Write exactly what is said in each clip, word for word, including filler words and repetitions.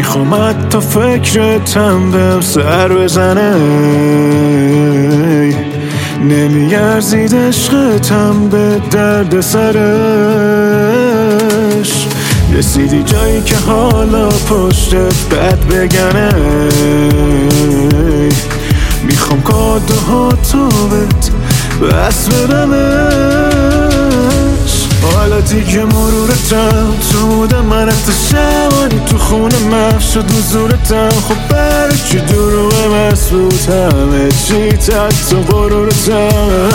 میخوام حتی فکرتم بهم سر بزنه، نمیارزید عشقتم به درد سرش. رسیدی جایی که حالا پشتت بد بگنه، میخوام کادوها تو بهت بس بدمش. حالا دیگه مرورتم تو بودم، من حتی شبانی تو خونه محو شد حضورتم. خب برای چی دروغ مسبوطم، چی تحت غرورتم.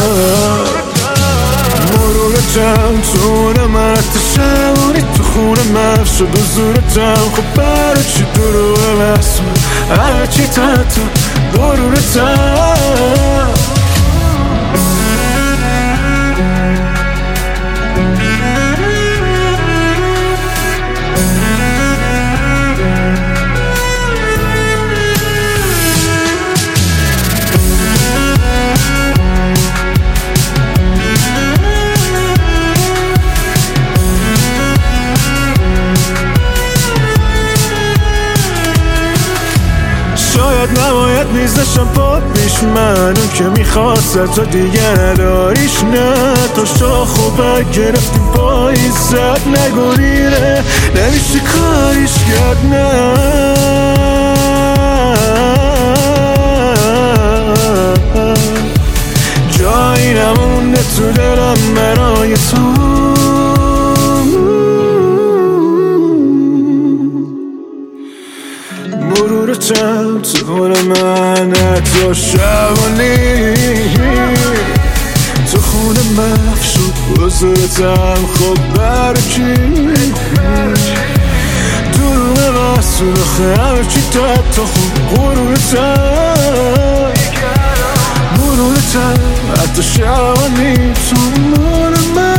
مرورتم تو بودم، من حتی شبانی تو خونه محو شد حضورتم. خب برای چی دروغ مسبوط، همه چی تحت غرورتم. شاید نباید میزشم پا پیش من، اون که میخواست تو دیگه نداریش. نه تو شاخ و برگ گرفتی پاییزت نگریره، نمیشه کاریش کرد. نه جایی نمونده تو دلم برای تو. مرورتم تو خونه من حتی شبانی، تو خونه محو شد حضورتم. خب برای چی دروغ مسئول آخه، همه چی تحت خوب غرورتم. مرورتم حتی شبانی تو خونه من